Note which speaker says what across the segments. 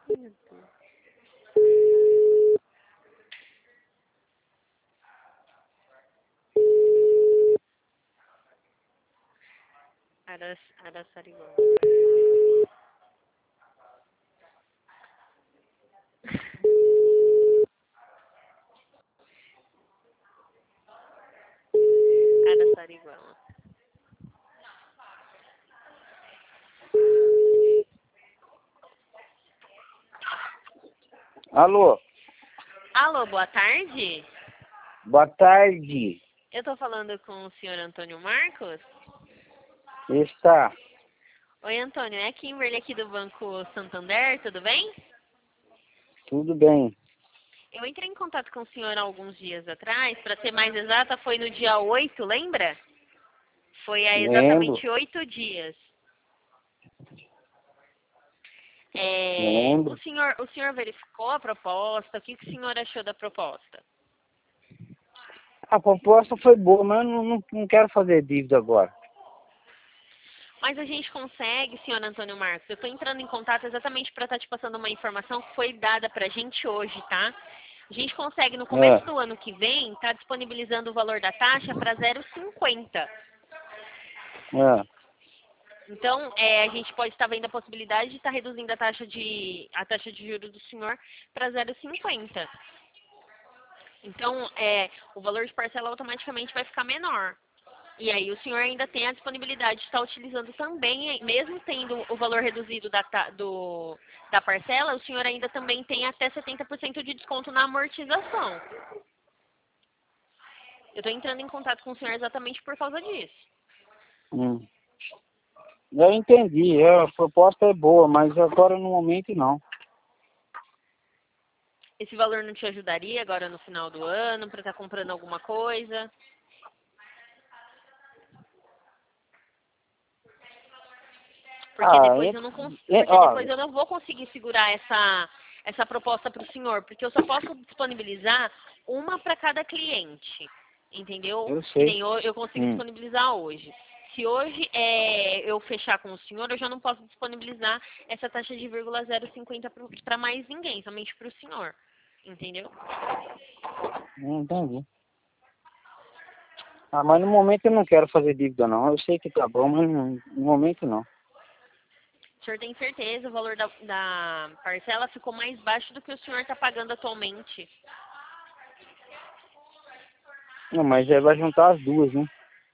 Speaker 1: Meu Deus. Araçariguama. Araçariguama.
Speaker 2: Alô,
Speaker 1: Alô, boa tarde.
Speaker 2: boa tarde.
Speaker 1: Eu tô falando com o senhor Antônio Marcos.
Speaker 2: Está,
Speaker 1: Oi, Antônio, é Kimberly aqui do Banco Santander, tudo bem?
Speaker 2: tudo bem.
Speaker 1: Eu entrei em contato com o senhor há alguns dias atrás, para ser mais exata, foi no dia 8, lembra? Foi há
Speaker 2: Lembro,
Speaker 1: exatamente 8 dias.
Speaker 2: lembro.
Speaker 1: O senhor verificou a proposta? O que o senhor achou da proposta?
Speaker 2: A proposta foi boa, mas eu não quero fazer dívida agora.
Speaker 1: Mas a gente consegue, senhor Antônio Marcos. Eu estou entrando em contato exatamente para estar te passando uma informação que foi dada para a gente hoje, tá? A gente consegue, no começo
Speaker 2: É,
Speaker 1: do ano que vem, estar disponibilizando o valor da taxa para 0,50.
Speaker 2: é.
Speaker 1: Então, a gente pode estar vendo a possibilidade de estar reduzindo a taxa de juros do senhor para 0,50. Então, o valor de parcela automaticamente vai ficar menor. E aí o senhor ainda tem a disponibilidade de estar utilizando também, mesmo tendo o valor reduzido da parcela, o senhor ainda também tem até 70% de desconto na amortização. Eu estou entrando em contato com o senhor exatamente por causa disso.
Speaker 2: Hum. Eu entendi, a proposta é boa, mas agora no momento não.
Speaker 1: Esse valor não te ajudaria agora no final do ano para estar comprando alguma coisa? Porque
Speaker 2: Ah,
Speaker 1: depois porque
Speaker 2: ó,
Speaker 1: depois eu não vou conseguir segurar essa proposta para o senhor, porque eu só posso disponibilizar uma para cada cliente, entendeu?
Speaker 2: eu
Speaker 1: Que
Speaker 2: sei.
Speaker 1: nem eu consigo
Speaker 2: Hum.
Speaker 1: disponibilizar hoje. Se hoje eu fechar com o senhor, eu já não posso disponibilizar essa taxa de 0,050 para mais ninguém, somente para o senhor, entendeu?
Speaker 2: Entendi. Ah, mas no momento eu não quero fazer dívida não. Eu sei que tá bom, mas no momento não.
Speaker 1: O senhor tem certeza, o valor da parcela ficou mais baixo do que o senhor está pagando atualmente.
Speaker 2: Não, mas aí vai juntar as duas, né?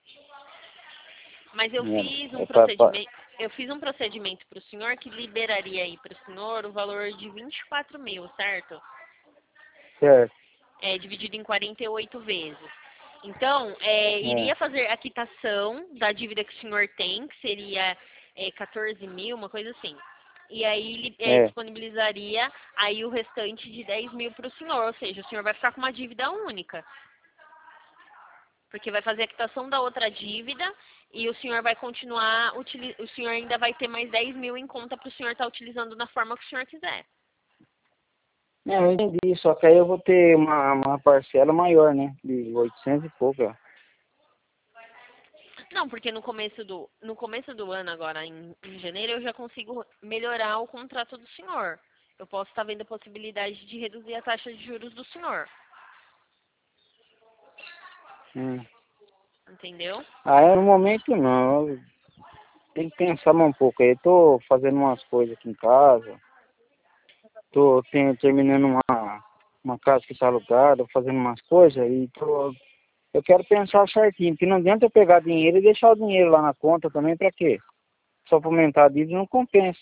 Speaker 1: Mas
Speaker 2: É pra...
Speaker 1: eu fiz um procedimento para o senhor que liberaria aí para o senhor o valor de 24 mil, certo?
Speaker 2: Certo.
Speaker 1: Dividido em 48 vezes. Então,
Speaker 2: É,
Speaker 1: iria fazer a quitação da dívida que o senhor tem, que seria 14 mil, uma coisa assim. E aí
Speaker 2: é.
Speaker 1: disponibilizaria aí o restante de 10 mil para o senhor, ou seja, o senhor vai ficar com uma dívida única. Porque vai fazer a quitação da outra dívida e o senhor vai continuar, o senhor ainda vai ter mais 10 mil em conta para o senhor estar utilizando da forma que o senhor quiser.
Speaker 2: É, eu entendi, só que aí eu vou ter uma parcela maior, né? De 800 e pouco, ó.
Speaker 1: Não, porque no começo do ano, agora em janeiro, eu já consigo melhorar o contrato do senhor. Eu posso estar vendo a possibilidade de reduzir a taxa de juros do senhor.
Speaker 2: Hum.
Speaker 1: Entendeu?
Speaker 2: Ah, é, no momento não. Eu tenho que pensar mais um pouco aí. Eu tô fazendo umas coisas aqui em casa. Terminando uma casa que está alugada, fazendo umas coisas e eu quero pensar certinho, porque não adianta eu pegar dinheiro e deixar o dinheiro lá na conta também, para quê? Só para aumentar a dívida não compensa.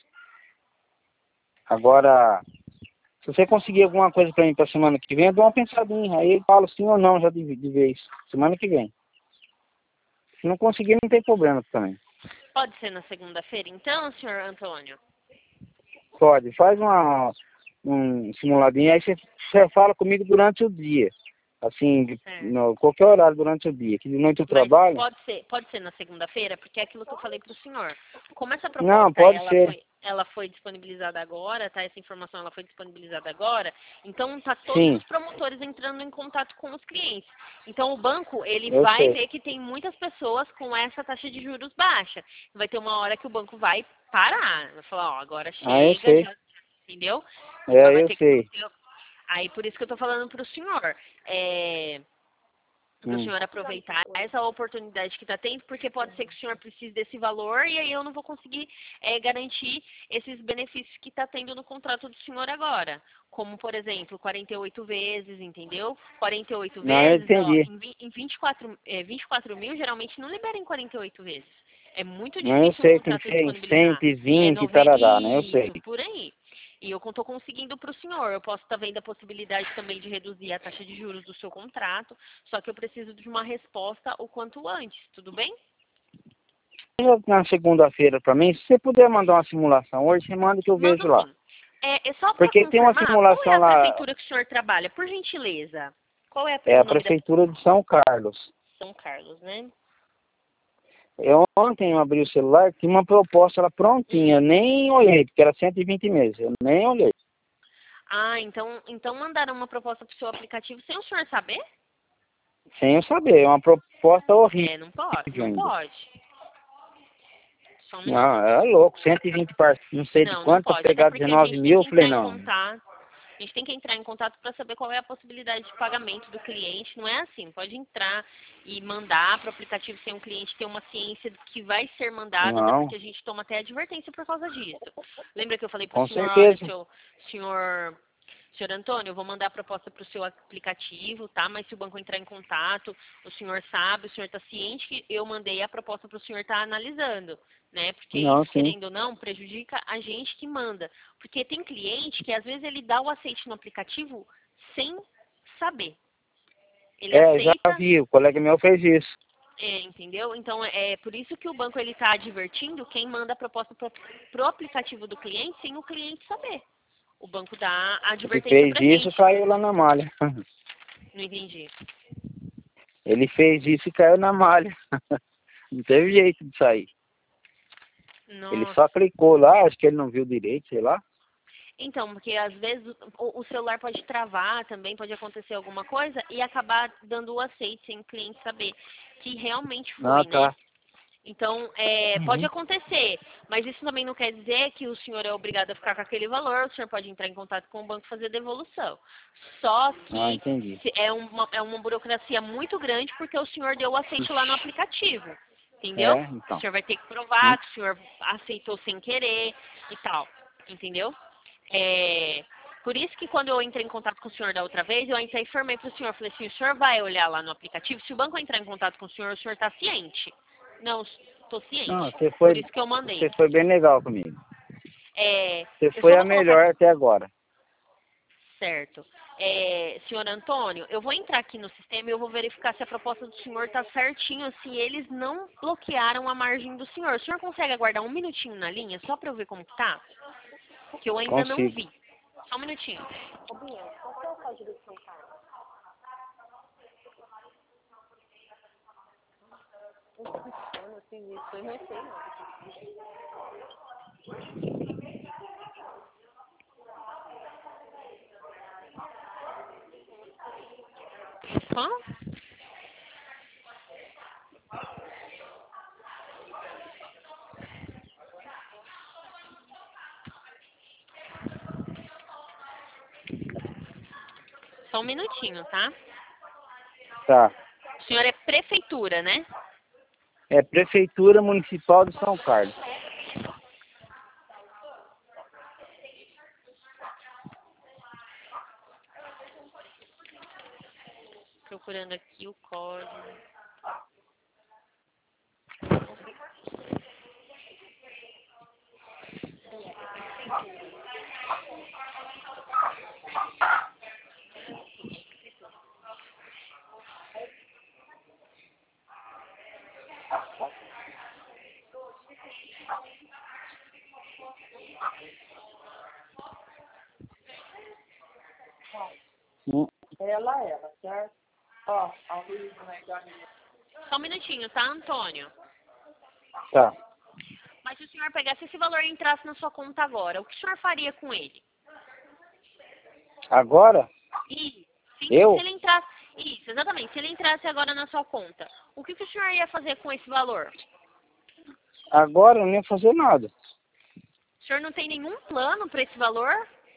Speaker 2: Agora, se você conseguir alguma coisa para mim para semana que vem, eu dou uma pensadinha. Aí eu falo sim ou não já de vez. Semana que vem. Se não conseguir, não tem problema também.
Speaker 1: Pode ser na segunda-feira, então, senhor Antônio?
Speaker 2: Pode, faz um simuladinho, aí você fala comigo durante o dia. Assim,
Speaker 1: Certo.
Speaker 2: qualquer horário durante o dia. Que de noite eu
Speaker 1: Mas
Speaker 2: trabalho.
Speaker 1: pode ser na segunda-feira, porque é aquilo que eu falei para o senhor. Como essa
Speaker 2: Não,
Speaker 1: proposta
Speaker 2: pode ser.
Speaker 1: ela foi disponibilizada agora, tá? Essa informação ela foi disponibilizada agora, então tá todos
Speaker 2: Sim,
Speaker 1: os promotores entrando em contato com os clientes. Então o banco ele
Speaker 2: eu
Speaker 1: vai
Speaker 2: sei.
Speaker 1: ver que tem muitas pessoas com essa taxa de juros baixa. Vai ter uma hora que o banco vai parar, vai falar, ó, agora
Speaker 2: Ah, eu
Speaker 1: chega,
Speaker 2: sei.
Speaker 1: entendeu?
Speaker 2: É, eu sei.
Speaker 1: Aí por isso que eu tô falando pro senhor. Para o senhor aproveitar essa oportunidade que está tendo, porque pode ser que o senhor precise desse valor e aí eu não vou conseguir garantir esses benefícios que está tendo no contrato do senhor agora. Como, por exemplo, 48 vezes, entendeu? 48
Speaker 2: Não, eu
Speaker 1: vezes, ó,
Speaker 2: entendi.
Speaker 1: em 24 mil, geralmente não libera em 48 vezes. É muito
Speaker 2: Não, eu
Speaker 1: difícil um
Speaker 2: sei, tem que
Speaker 1: contrato
Speaker 2: ser em
Speaker 1: disponibilizar.
Speaker 2: 120 e
Speaker 1: 90
Speaker 2: tarará, né? Eu sei.
Speaker 1: isso, por aí. E eu estou conseguindo para o senhor. Eu posso estar vendo a possibilidade também de reduzir a taxa de juros do seu contrato, só que eu preciso de uma resposta o quanto antes, tudo bem?
Speaker 2: Na segunda-feira para mim, se você puder mandar uma simulação hoje, você manda que eu
Speaker 1: Mando
Speaker 2: vejo lá.
Speaker 1: sim. É só para
Speaker 2: Porque tem uma
Speaker 1: confirmar, qual é
Speaker 2: simulação
Speaker 1: a
Speaker 2: lá,
Speaker 1: prefeitura que o senhor trabalha? Por gentileza. Qual é
Speaker 2: é
Speaker 1: o
Speaker 2: a
Speaker 1: nome da
Speaker 2: Prefeitura de São Carlos.
Speaker 1: São Carlos, né?
Speaker 2: Eu ontem eu abri o celular, tinha uma proposta lá prontinha, eu nem olhei, porque era 120 meses, eu nem olhei.
Speaker 1: Ah, então mandaram uma proposta para o seu aplicativo sem o senhor saber?
Speaker 2: Sem eu saber, é uma proposta horrível
Speaker 1: Não pode, não
Speaker 2: ainda.
Speaker 1: pode. Só um minuto.
Speaker 2: Não, é louco, 120 partes, não sei de
Speaker 1: Não
Speaker 2: quanto, para
Speaker 1: pode. Até
Speaker 2: pegar
Speaker 1: porque a
Speaker 2: 19
Speaker 1: gente tem
Speaker 2: mil,
Speaker 1: que
Speaker 2: eu falei,
Speaker 1: entrar em
Speaker 2: não.
Speaker 1: contato. A gente tem que entrar em contato para saber qual é a possibilidade de pagamento do cliente. Não é assim, pode entrar e mandar para o aplicativo sem o cliente ter uma ciência do que vai ser mandado, até
Speaker 2: Não,
Speaker 1: porque a gente toma até advertência por causa disso. Lembra que eu falei para o
Speaker 2: com
Speaker 1: senhor, olha,
Speaker 2: certeza.
Speaker 1: senhor Antônio, eu vou mandar a proposta para o seu aplicativo, tá? Mas se o banco entrar em contato, o senhor sabe, o senhor está ciente que eu mandei a proposta para o senhor estar analisando, né? Porque
Speaker 2: Não,
Speaker 1: isso,
Speaker 2: sim.
Speaker 1: querendo ou não, prejudica a gente que manda. Porque tem cliente que às vezes ele dá o aceite no aplicativo sem saber. Ele
Speaker 2: É, já
Speaker 1: aceita,
Speaker 2: vi, o colega meu fez isso.
Speaker 1: entendeu? Então é por isso que o banco ele está advertindo quem manda a proposta pro aplicativo do cliente sem o cliente saber. O banco dá a
Speaker 2: Ele
Speaker 1: advertência
Speaker 2: fez
Speaker 1: pra
Speaker 2: isso e
Speaker 1: gente.
Speaker 2: caiu lá na malha.
Speaker 1: Não entendi.
Speaker 2: Ele fez isso e caiu na malha. Não teve jeito de sair. Ele
Speaker 1: Nossa.
Speaker 2: só clicou lá, acho que ele não viu direito, sei lá.
Speaker 1: Então, porque às vezes o celular pode travar também, pode acontecer alguma coisa e acabar dando o aceite sem o cliente saber que realmente
Speaker 2: Ah,
Speaker 1: foi, né?
Speaker 2: tá.
Speaker 1: Então, pode
Speaker 2: Uhum.
Speaker 1: acontecer, mas isso também não quer dizer que o senhor é obrigado a ficar com aquele valor, o senhor pode entrar em contato com o banco e fazer devolução. Só
Speaker 2: Ah,
Speaker 1: que
Speaker 2: entendi.
Speaker 1: é uma burocracia muito grande porque o senhor deu o aceite lá no
Speaker 2: Ixi.
Speaker 1: aplicativo, entendeu?
Speaker 2: É,
Speaker 1: O
Speaker 2: então.
Speaker 1: senhor vai ter que
Speaker 2: Hum.
Speaker 1: provar que o senhor aceitou sem querer e tal, entendeu? Por isso que quando eu entrei em contato com o senhor da outra vez, eu entrei e informei para o senhor, falei assim, o senhor vai olhar lá no aplicativo, se o banco entrar em contato com o senhor está ciente. Não, estou
Speaker 2: Não,
Speaker 1: ciente. Por isso que eu
Speaker 2: você
Speaker 1: mandei.
Speaker 2: foi bem legal comigo. Você
Speaker 1: Eu
Speaker 2: foi
Speaker 1: só
Speaker 2: a
Speaker 1: vou colocar
Speaker 2: melhor até agora.
Speaker 1: certo. Senhor Antônio, eu vou entrar aqui no sistema e eu vou verificar se a proposta do senhor está certinho, se eles não bloquearam a margem do senhor. O senhor consegue aguardar um minutinho na linha, só para eu ver como que tá? Que eu ainda não
Speaker 2: Consigo.
Speaker 1: vi. Só um minutinho. Ô, Binha, qual que é o código do São Carlos? Eu não fiz isso, eu não sei não. Hã? Só um minutinho, tá?
Speaker 2: Tá.
Speaker 1: O senhor é prefeitura, né?
Speaker 2: É Prefeitura Municipal de São Carlos.
Speaker 1: Procurando aqui o código.
Speaker 2: Hum.
Speaker 3: Ela, certo? Ó, a Luísa vai dar.
Speaker 1: Só um minutinho, tá, Antônio?
Speaker 2: Tá.
Speaker 1: Mas se o senhor pegasse esse valor e entrasse na sua conta agora, o que o senhor faria com ele?
Speaker 2: Agora,
Speaker 1: Isso. Se
Speaker 2: eu,
Speaker 1: ele entrasse. Isso, exatamente. Se ele entrasse agora na sua conta, o que o senhor ia fazer com esse valor?
Speaker 2: agora eu não ia fazer nada.
Speaker 1: O senhor não tem nenhum plano para esse valor?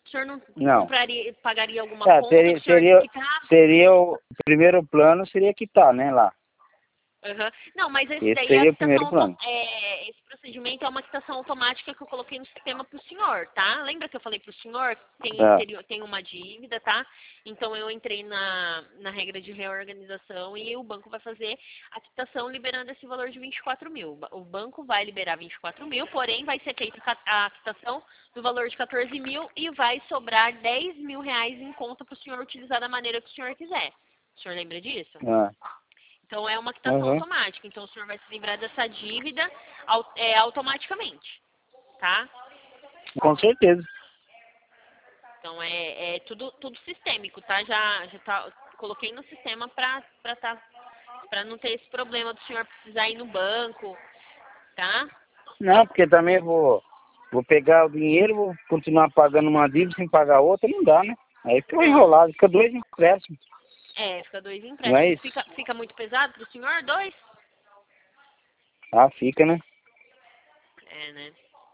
Speaker 1: O senhor não
Speaker 2: Não.
Speaker 1: compraria, pagaria alguma
Speaker 2: É,
Speaker 1: conta
Speaker 2: seria,
Speaker 1: que o senhor
Speaker 2: seria,
Speaker 1: quitasse?
Speaker 2: seria o primeiro plano seria quitar, né, lá.
Speaker 1: Aham. Não, mas esse
Speaker 2: Esse
Speaker 1: daí é a
Speaker 2: seria o primeiro
Speaker 1: quitação,
Speaker 2: plano.
Speaker 1: esse procedimento é uma quitação automática que eu coloquei no sistema para o senhor, tá? Lembra que eu falei para o senhor que tem uma dívida, tá? Então eu entrei na regra de reorganização e o banco vai fazer a quitação liberando esse valor de 24 mil. O banco vai liberar 24 mil, porém vai ser feita a quitação do valor de 14 mil e vai sobrar 10 mil reais em conta para o senhor utilizar da maneira que o senhor quiser. O senhor lembra disso? Então, é uma quitação automática. Então, o senhor vai se livrar dessa dívida automaticamente, tá?
Speaker 2: Com certeza.
Speaker 1: Então, é tudo sistêmico, tá? Já tá, coloquei no sistema para não ter esse problema do senhor precisar ir no banco, tá?
Speaker 2: Não, porque também vou pegar o dinheiro, vou continuar pagando uma dívida sem pagar outra, não dá, né? Aí fica enrolado, fica 2 empréstimos.
Speaker 1: Fica 2
Speaker 2: Não é
Speaker 1: empréstimos.
Speaker 2: isso?
Speaker 1: Fica muito pesado pro senhor? 2?
Speaker 2: Ah, fica, né?
Speaker 1: Né?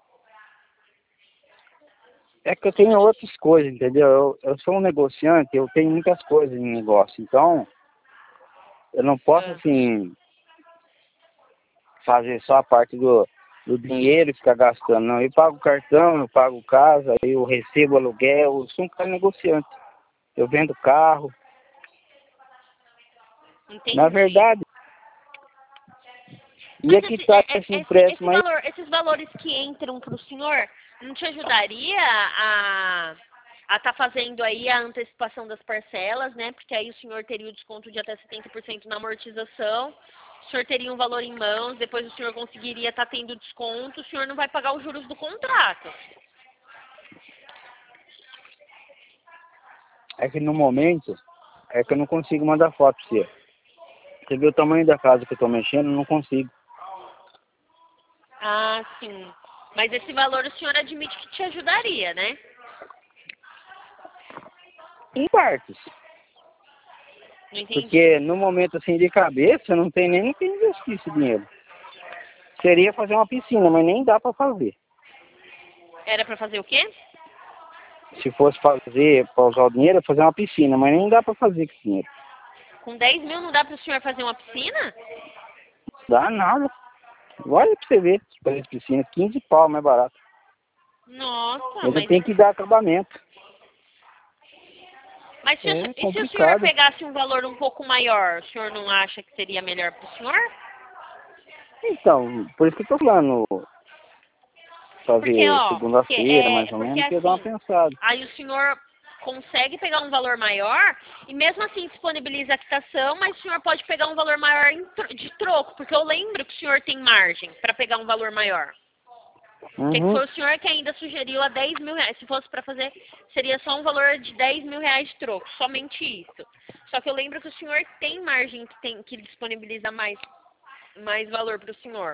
Speaker 2: É que eu tenho outras coisas, entendeu? Eu sou um negociante, eu tenho muitas coisas em negócio, então eu não posso, assim, fazer só a parte do dinheiro e ficar gastando, não. Eu pago cartão, eu pago casa, eu recebo aluguel, eu sou um cara negociante. Eu vendo carro.
Speaker 1: Entendi.
Speaker 2: Na verdade, ia quitar esse empréstimo aí.
Speaker 1: Esses valores que entram para o senhor, não te ajudaria a estar fazendo aí a antecipação das parcelas, né? Porque aí o senhor teria o desconto de até 70% na amortização, o senhor teria um valor em mãos, depois o senhor conseguiria estar tendo desconto, o senhor não vai pagar os juros do contrato.
Speaker 2: É que no momento, é que eu não consigo mandar foto pra você. Você vê o tamanho da casa que eu tô mexendo, eu não consigo.
Speaker 1: Ah, sim. Mas esse valor o senhor admite que te ajudaria, né?
Speaker 2: Em partes.
Speaker 1: Não entendi.
Speaker 2: Porque no momento assim de cabeça, não tem nem que investir esse dinheiro. Seria fazer uma piscina, mas nem dá pra fazer.
Speaker 1: Era para fazer o quê?
Speaker 2: Se fosse fazer, pra usar o dinheiro, é fazer uma piscina, mas nem dá pra fazer com esse dinheiro.
Speaker 1: Com 10 mil não dá para o senhor fazer uma piscina?
Speaker 2: Dá nada. Olha pra você ver, fazer piscina, 15 pau mais barato.
Speaker 1: Nossa,
Speaker 2: Ainda tem que dar acabamento.
Speaker 1: Mas e se o senhor
Speaker 2: complicado.
Speaker 1: pegasse um valor um pouco maior, o senhor não acha que seria melhor para o senhor?
Speaker 2: Então, por isso que eu tô falando. Fazer segunda-feira, mais ou menos, que eu dar uma pensada.
Speaker 1: Aí o senhor consegue pegar um valor maior e mesmo assim disponibiliza a quitação, mas o senhor pode pegar um valor maior de troco, porque eu lembro que o senhor tem margem para pegar um valor maior. Porque foi o senhor que ainda sugeriu a 10 mil reais. Se fosse para fazer, seria só um valor de 10 mil reais de troco, somente isso. Só que eu lembro que o senhor tem margem que disponibiliza mais valor para o senhor.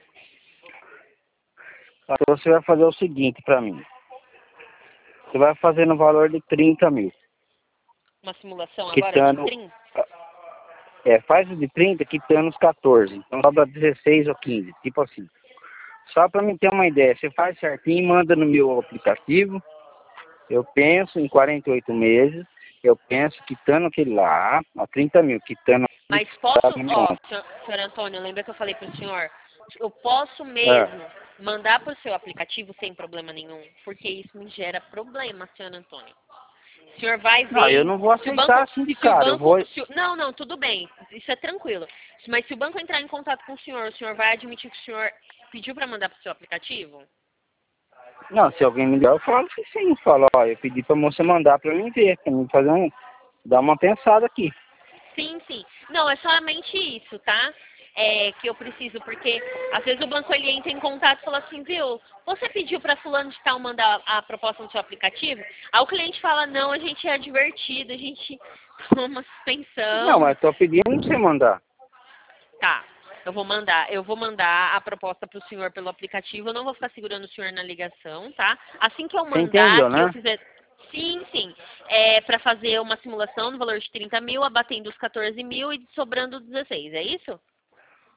Speaker 2: Então você vai fazer o seguinte pra mim. Você vai fazer no valor de 30 mil.
Speaker 1: Uma simulação
Speaker 2: quitando,
Speaker 1: agora de 30?
Speaker 2: Faz o de 30 quitando os 14. Então sobra 16 ou 15, tipo assim. Só pra mim ter uma ideia, você faz certinho, manda no meu aplicativo. Eu penso em 48 meses, eu penso quitando aquele lá, a 30 mil, quitando...
Speaker 1: Mas posso, senhor Antônio, lembra que eu falei pro senhor? Eu posso mesmo mandar pro seu aplicativo sem problema nenhum, porque isso me gera problema, senhor Antônio. O senhor vai ver...
Speaker 2: Não, eu não vou aceitar assim de cara, eu vou...
Speaker 1: Não, tudo bem, isso é tranquilo. Mas se o banco entrar em contato com o senhor vai admitir que o senhor pediu para mandar pro seu aplicativo?
Speaker 2: Não, se alguém me der, eu falo que sim. Eu falo, eu pedi pra moça mandar pra mim ver, pra mim fazer dar uma pensada aqui.
Speaker 1: Sim. Não, é somente isso, tá? Que eu preciso, porque às vezes o banco ele entra em contato e fala assim, viu, você pediu para fulano de tal mandar a proposta no seu aplicativo? Aí o cliente fala, não, a gente é advertido, a gente toma uma suspensão.
Speaker 2: Não, mas tô pedindo pra você mandar.
Speaker 1: Tá, eu vou mandar a proposta pro senhor pelo aplicativo, eu não vou ficar segurando o senhor na ligação, tá? Assim que eu mandar,
Speaker 2: entendeu, né?
Speaker 1: eu fizer... Sim. Para fazer uma simulação no valor de 30 mil, abatendo os 14 mil e sobrando 16, é isso?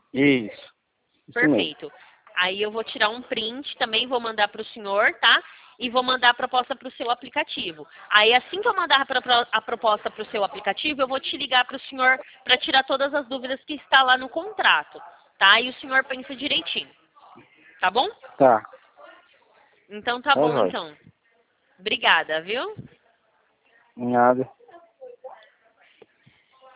Speaker 2: Isso.
Speaker 1: Perfeito. Aí eu vou tirar um print, também vou mandar para o senhor, tá? e vou mandar a proposta para o seu aplicativo. Aí, assim que eu mandar a proposta para o seu aplicativo, eu vou te ligar para o senhor para tirar todas as dúvidas que está lá no contrato, tá? E o senhor pensa direitinho, tá bom?
Speaker 2: Tá.
Speaker 1: Então, tá bom, então. Obrigada, viu?
Speaker 2: Nada.